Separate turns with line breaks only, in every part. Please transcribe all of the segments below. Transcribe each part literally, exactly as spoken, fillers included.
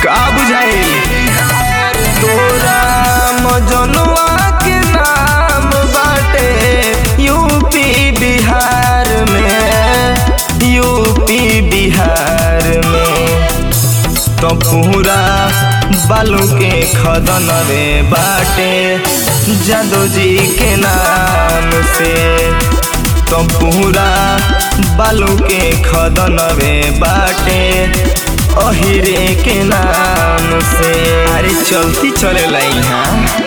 का बुझाइल तोरा मजनुआ के नाम बाटे यूपी बिहार में, यूपी बिहार में। तो पूरा बालू के खदन रे बाटे जादू जी के नाम से। तो पूरा बालू के खदन रे बाटे अहिरे के नाम से। अरे चलती चले लाई हाँ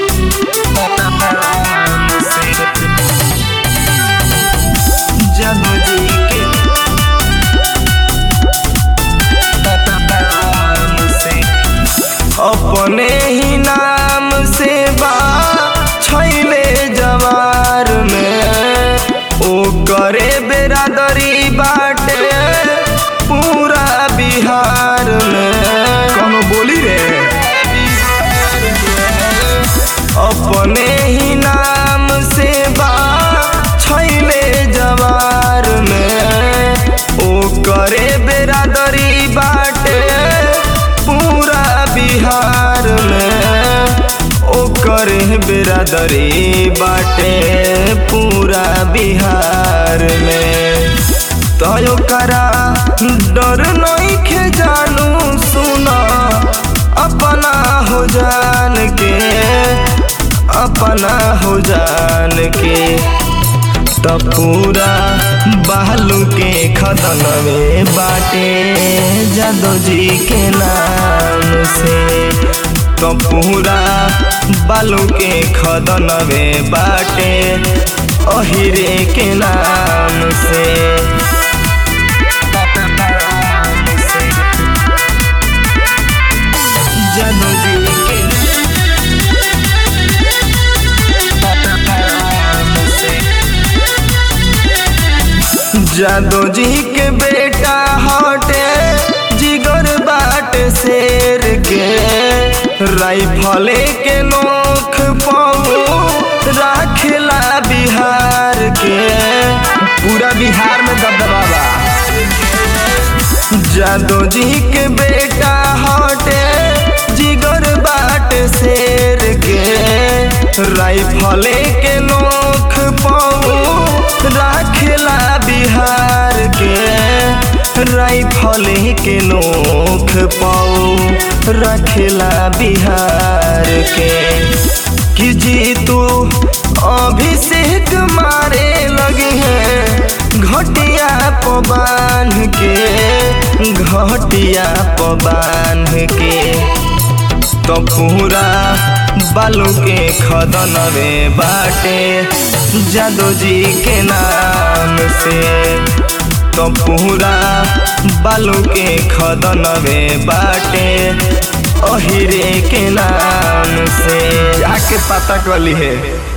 जादू जी के नाम से। अपने ही नाम से बा छैले जवार में, ओ करे बेरादरी बाटे पूरा बिहार में। कौनो बोली रे अपने ही नाम से बा छैले जवार में, ओ करे बेरादरी बाटे पूरा बिहार में, ओ करे बेरादरी बाटे पूरा बिहार में। तो करा डर नहीं खे जानू सुना अपना हो जान के, अपना हो जान के। तो पूरा बालू के खदन में बाटे जादू जी के नाम से। तो पूरा बालू के खदन में बाटे अहिरे के नाम से। जादू जी के नाम से। जादू जी के बेटा हटे जिगर बाट शेर के, राइफले के नोख पाऊ राखेला बिहार के, पूरा बिहार में दबदबा बा। जादू जी के बेटा हटे जिगर बाट शेर के, राइफले के नोख पाऊ राखेला बिहार के, राइफले के नोख पाऊ रखेला बिहार के। कि जी तू अभिषेक मारे लगे हैं घटिया पबान के, घटिया पबान के। तो पूरा बालू के खदन रे बाटे जादू जी के नाम से। तो पूरा बालू के खदन रे बाटे अहिरे के नाम से। जाके पता कली है।